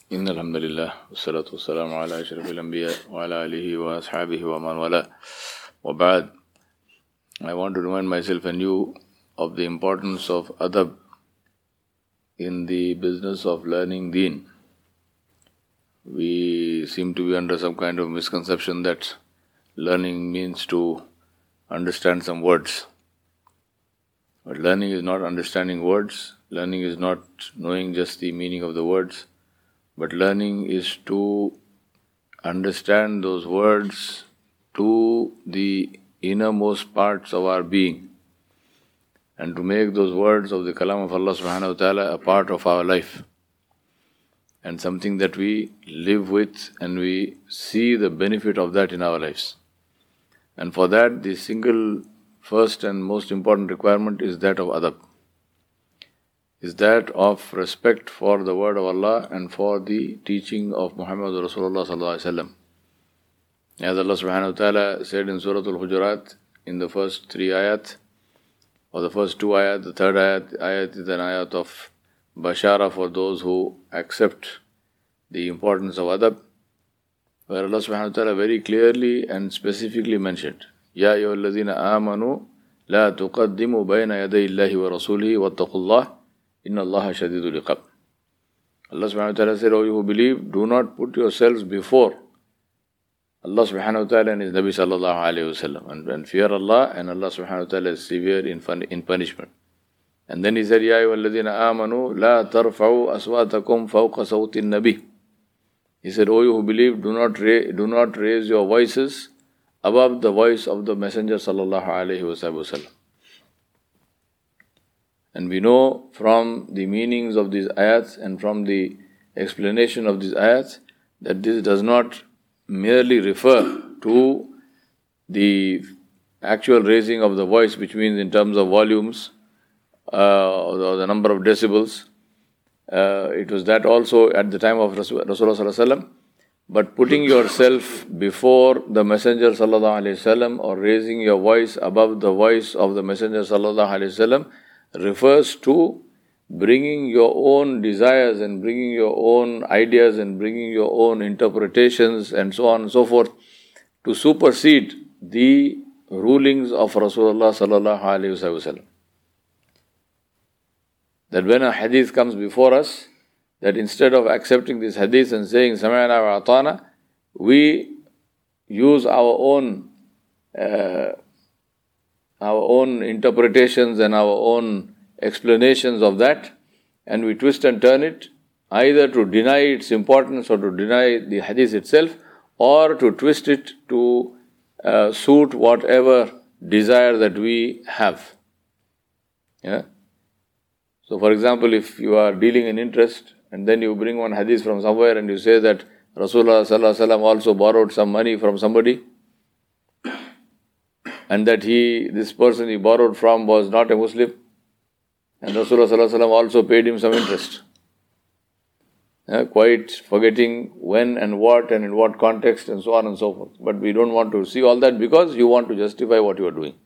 إن الحمد لله والصلاة والسلام على أشرف الأنبياء وعلى آله وأصحابه ومن والاه وبعد. I want to remind myself and you of the importance of adab in the business of learning deen. We seem to be under some kind of misconception that learning means to understand some words. But learning is not understanding words, learning is not knowing just the meaning of the words, but learning is to understand those words to the innermost parts of our being and to make those words of the kalam of Allah subhanahu wa ta'ala a part of our life and something that we live with and we see the benefit of that in our lives. And for that, the single first and most important requirement is that of adab, is that of respect for the word of Allah and for the teaching of Muhammad Rasulullah sallallahu alaihi wasallam. As Allah subhanahu wa ta'ala said in Surah Al-Hujurat, in the first 3 ayat, or the first 2 ayat, the third ayat is an ayat of bashara for those who accept the importance of adab, where Allah subhanahu wa ta'ala very clearly and specifically mentioned, Ya ayyuhalladhina amanu la tuqaddimu bayna yaday Allahi wa rasulihi wattaqullah inna Allaha shadidul iqab. Allah subhanahu wa ta'ala said, O you who believe, do not put yourselves before Allah subhanahu wa ta'ala and His Nabi sallallahu alayhi wa sallam, and fear Allah, and Allah subhanahu wa ta'ala is severe in punishment. And then He said, Ya ayyuhalladhina amanu la tarfa'u aswatakum fawqa sawti nabi. He said, O you who believe, do not raise your voices above the voice of the Messenger sallallahu alayhi wa sallam. And we know from the meanings of these ayats and from the explanation of these ayats that this does not merely refer to the actual raising of the voice, which means in terms of volumes or the number of decibels. It was that also at the time of Rasulullah sallallahu alaihi wasallam. But putting yourself before the Messenger sallallahu alaihi wasallam or raising your voice above the voice of the Messenger sallallahu alaihi wasallam refers to bringing your own desires and bringing your own ideas and bringing your own interpretations and so on and so forth to supersede the rulings of Rasulullah sallallahu alaihi wasallam. That when a hadith comes before us, that instead of accepting this hadith and saying Sami'na wa ata'na, we use our own interpretations and our own explanations of that, and we twist and turn it either to deny its importance or to deny the hadith itself, or to twist it to suit whatever desire that we have. Yeah. So for example, if you are dealing in interest and then you bring one hadith from somewhere and you say that Rasulullah sallallahu alaihi wasallam also borrowed some money from somebody, and that this person he borrowed from was not a Muslim, and Rasulullah sallallahu alaihi wasallam also paid him some interest. Quite forgetting when and what and in what context and so on and so forth. But we don't want to see all that because you want to justify what you are doing.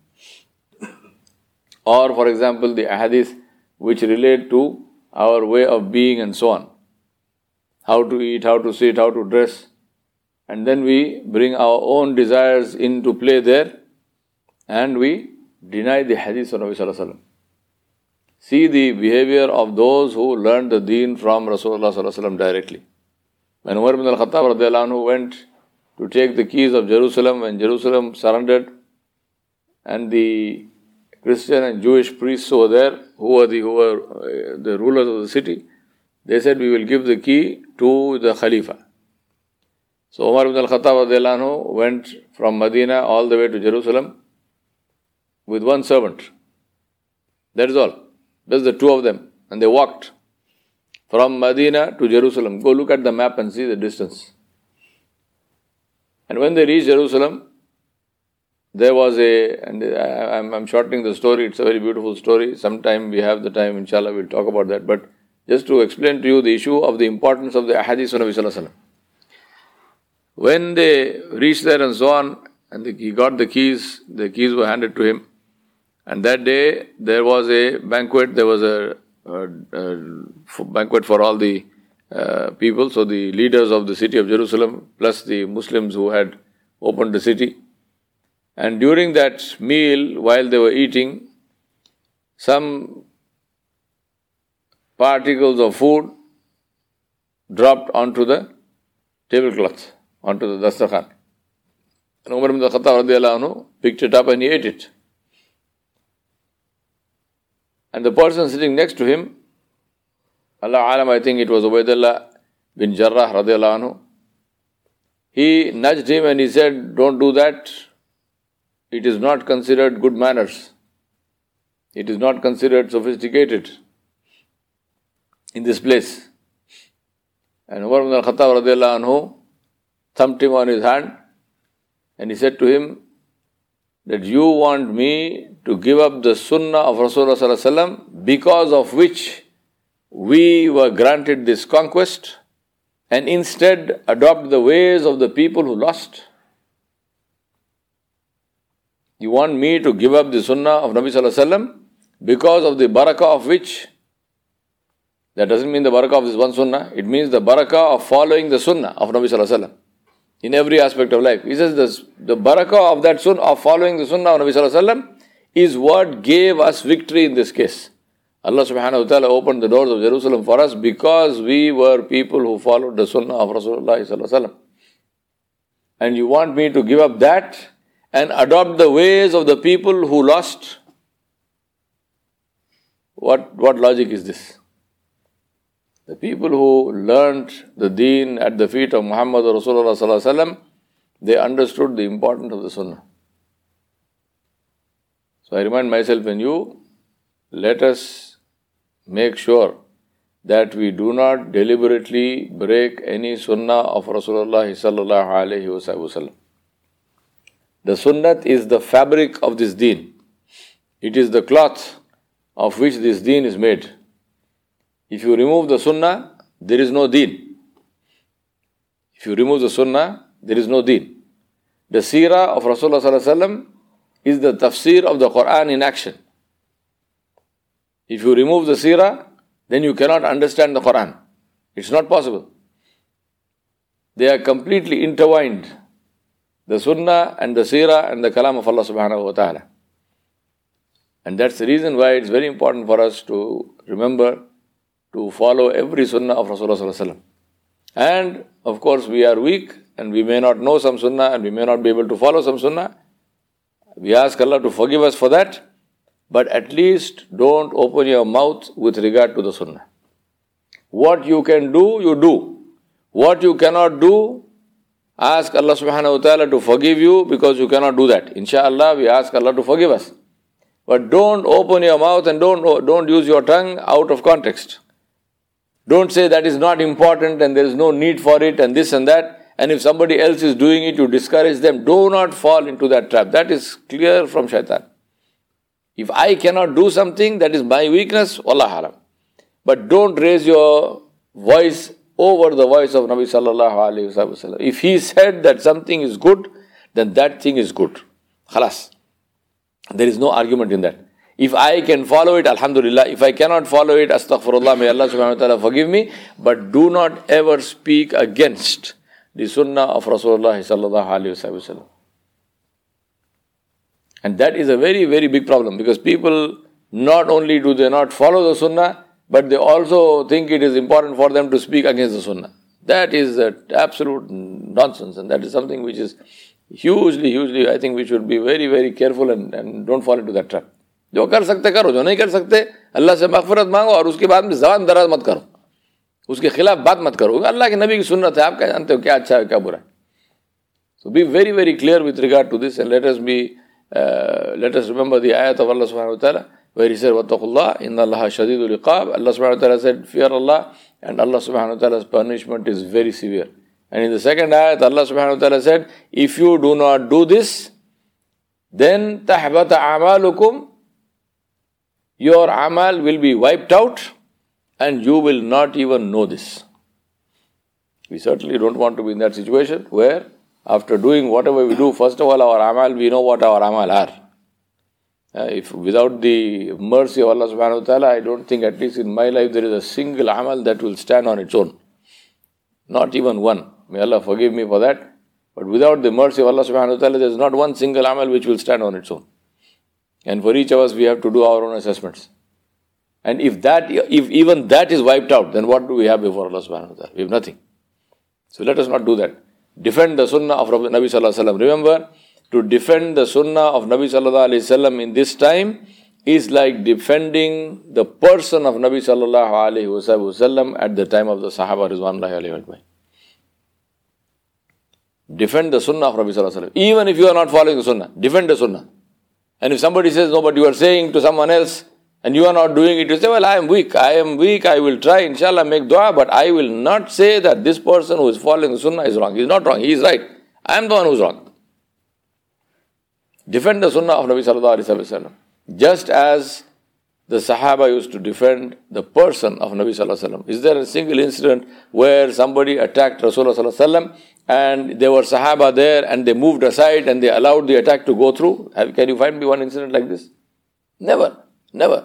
Or for example, the ahadith which relate to our way of being and so on. How to eat, how to sit, how to dress. And then we bring our own desires into play there and we deny the hadith of Nabi sallallahu alaihi wasallam. See the behavior of those who learned the deen from Rasulullah sallallahu alaihi wasallam directly. When Umar ibn al-Khattab radhiyallahu anhu went to take the keys of Jerusalem, when Jerusalem surrendered, and the Christian and Jewish priests who were there, who were the rulers of the city, they said, we will give the key to the Khalifa. So Umar ibn al-Khattab radhiyallahu anhu went from Medina all the way to Jerusalem with one servant. That is all. Just the two of them. And they walked from Medina to Jerusalem. Go look at the map and see the distance. And when they reached Jerusalem, there was I'm shortening the story, it's a very beautiful story. Sometime we have the time, inshallah, we'll talk about that. But just to explain to you the issue of the importance of the ahadith of Nabi sallallahu alaihi wasallam. When they reached there and so on, and he got the keys were handed to him. And that day there was a banquet, there was a banquet for all the people, so the leaders of the city of Jerusalem, plus the Muslims who had opened the city. And during that meal, while they were eating, some particles of food dropped onto the tablecloth, onto the dastakhan. And Umar ibn Khattab radiallahu anhu picked it up and he ate it. And the person sitting next to him, Allah alam, I think it was Ubaidullah bin Jarrah radiallahu anhu, he nudged him and he said, "Don't do that. It is not considered good manners. It is not considered sophisticated in this place." And Umar ibn al-Khattab radiallahu anhu thumped him on his hand and he said to him that you want me to give up the sunnah of Rasulullah sallallahu alaihi wasallam, because of which we were granted this conquest, and instead adopt the ways of the people who lost? You want me to give up the sunnah of Nabi sallallahu alaihi wasallam because of the barakah of which? That doesn't mean the barakah of this one sunnah. It means the barakah of following the sunnah of Nabi sallallahu alaihi wasallam in every aspect of life. He says the barakah of that sunnah, of following the sunnah of Nabi sallallahu alaihi wasallam, is what gave us victory in this case. Allah subhanahu wa ta'ala opened the doors of Jerusalem for us because we were people who followed the sunnah of Rasulullah sallallahu alaihi wasallam. And you want me to give up that and adopt the ways of the people who lost? What logic is this? The people who learnt the deen at the feet of Muhammad Rasulullah sallallahu alaihi wasallam, they understood the importance of the sunnah. So I remind myself and you, let us make sure that we do not deliberately break any sunnah of Rasulullah sallallahu alaihi wasallam. The sunnah is the fabric of this deen. It is the cloth of which this deen is made. If you remove the sunnah, there is no deen. If you remove the sunnah, there is no deen. The seerah of Rasulullah sallallahu alaihi wasallam is the tafsir of the Quran in action. If you remove the seerah, then you cannot understand the Quran. It's not possible. They are completely intertwined. The sunnah and the seerah and the kalam of Allah subhanahu wa ta'ala. And that's the reason why it's very important for us to remember to follow every sunnah of Rasulullah sallallahu alaihi wasallam. And of course we are weak and we may not know some sunnah and we may not be able to follow some sunnah. We ask Allah to forgive us for that. But at least don't open your mouth with regard to the sunnah. What you can do, you do. What you cannot do, ask Allah subhanahu wa ta'ala to forgive you because you cannot do that. Insha'Allah, we ask Allah to forgive us. But don't open your mouth and don't use your tongue out of context. Don't say that is not important and there is no need for it and this and that. And if somebody else is doing it, you discourage them. Do not fall into that trap. That is clear from shaitan. If I cannot do something, that is my weakness, wallah alam. But don't raise your voice over the voice of Nabi sallallahu alaihi wasallam. If he said that something is good, then that thing is good. Khalas. There is no argument in that. If I can follow it, alhamdulillah. If I cannot follow it, astaghfirullah, may Allah subhanahu wa ta'ala forgive me. But do not ever speak against the sunnah of Rasulullah sallallahu alaihi wasallam. And that is a very, very big problem because people not only do they not follow the sunnah, but they also think it is important for them to speak against the sunnah. That is absolute nonsense, and that is something which is hugely, I think we should be very, very careful and don't fall into that trap. जो कर सकते करो, जो नहीं कर सकते अल्लाह से मग़फ़िरत मांगो और उसके बाद में ज़बान दराज मत करो, उसके खिलाफ बात मत करो. अल्लाह के नबी की सुन्नत है, आप क्या जानते हो क्या अच्छा है क्या बुरा है. So be very, very clear with regard to this, and let us remember the ayat of Allah subhanahu wa ta'ala where he said, وَاتَّقُوا إِنَّ اللَّهَ شَدِيدُ الْعِقَابِ. Allah subhanahu wa ta'ala said, fear Allah, and Allah subhanahu wa ta'ala's punishment is very severe. And in the second ayat, Allah subhanahu wa ta'ala said, if you do not do this, then تَحْبَطَ أَعْمَالُكُمْ, your amal will be wiped out and you will not even know this. We certainly don't want to be in that situation where after doing whatever we do, first of all our amal, we know what our amal are. If without the mercy of Allah subhanahu wa ta'ala, I don't think at least in my life there is a single amal that will stand on its own. Not even one. May Allah forgive me for that. But without the mercy of Allah subhanahu wa ta'ala, there is not one single amal which will stand on its own. And for each of us, we have to do our own assessments. And if even that is wiped out, then what do we have before Allah subhanahu wa ta'ala? We have nothing. So let us not do that. Defend the sunnah of Nabi sallallahu alaihi wasallam. Remember, to defend the sunnah of Nabi sallallahu alaihi wasallam in this time is like defending the person of Nabi sallallahu alaihi wasallam at the time of the Sahaba Rizwanullahi alayhim. Defend the sunnah of Nabi sallallahu alaihi wasallam. Even if you are not following the sunnah, defend the sunnah. And if somebody says, no, but you are saying to someone else, and you are not doing it, you say, well, I am weak, I will try, inshallah, make dua, but I will not say that this person who is following the sunnah is wrong. He is not wrong, he is right. I am the one who is wrong. Defend the sunnah of Nabi sallallahu alaihi wasallam. Just as the Sahaba used to defend the person of Nabi sallallahu alaihi wasallam. Is there a single incident where somebody attacked Rasulullah sallallahu alaihi wasallam and there were Sahaba there and they moved aside and they allowed the attack to go through? Can you find me one incident like this? Never. Never.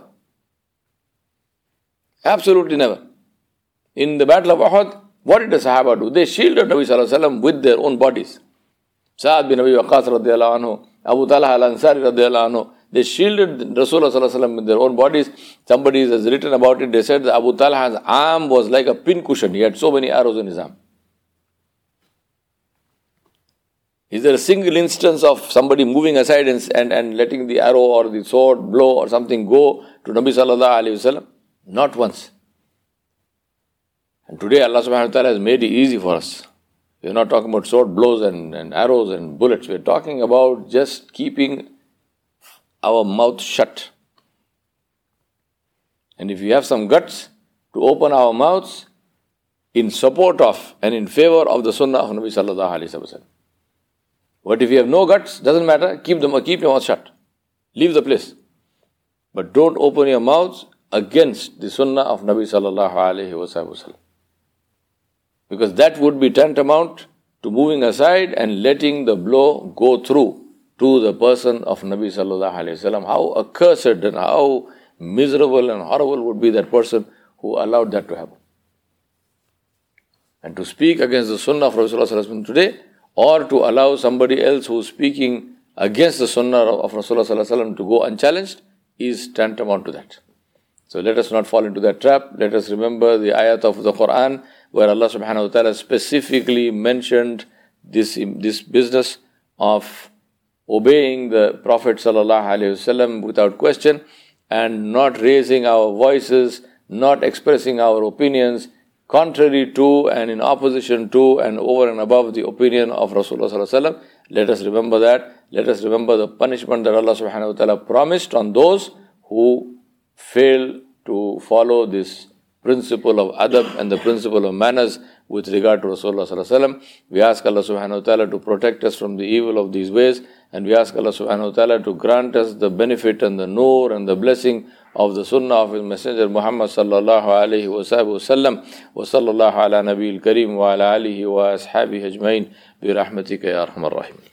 Absolutely never. In the Battle of Uhud, what did the Sahaba do? They shielded Nabi sallallahu alaihi wasallam with their own bodies. Sa'ad bin Abi Waqqas radiyallahu anhu, Abu Talha al-Ansari radiyallahu anhu, they shielded Rasulullah sallallahu alaihi wasallam with their own bodies. Somebody has written about it. They said that Abu Talha's arm was like a pin cushion. He had so many arrows in his arm. Is there a single instance of somebody moving aside and letting the arrow or the sword blow or something go to Nabi sallallahu alaihi wasallam? Not once. And today Allah subhanahu wa ta'ala has made it easy for us. We are not talking about sword blows and arrows and bullets. We are talking about just keeping our mouth shut. And if we have some guts to open our mouths in support of and in favor of the sunnah of Nabi sallallahu alaihi wasallam. But if you have no guts, doesn't matter, keep your mouth shut. Leave the place. But don't open your mouths against the sunnah of Nabi sallallahu alaihi wasallam. Because that would be tantamount to moving aside and letting the blow go through to the person of Nabi sallallahu alaihi wasallam. How accursed and how miserable and horrible would be that person who allowed that to happen. And to speak against the sunnah of Rasulullah sallallahu alaihi wasallam today, or to allow somebody else who is speaking against the sunnah of Rasulullah sallallahu alaihi wasallam to go unchallenged, is tantamount to that. So let us not fall into that trap. Let us remember the ayat of the Quran where Allah subhanahu wa ta'ala specifically mentioned this business of obeying the Prophet sallallahu alaihi wasallam without question and not raising our voices, not expressing our opinions contrary to and in opposition to and over and above the opinion of Rasulullah sallallahu alaihi wasallam. Let us remember that. Let us remember the punishment that Allah subhanahu wa ta'ala promised on those who fail to follow this principle of adab and the principle of manners with regard to Rasulullah sallallahu alaihi wasallam. We ask Allah subhanahu wa ta'ala to protect us from the evil of these ways, and we ask Allah subhanahu wa ta'ala to grant us the benefit and the noor and the blessing of the sunnah of His Messenger Muhammad sallallahu alaihi wasallam. Wa sallallahu ala nabiyil kareem wa ala alihi wa ashabihi ajmain bi rahmatika ya arhamar rahim.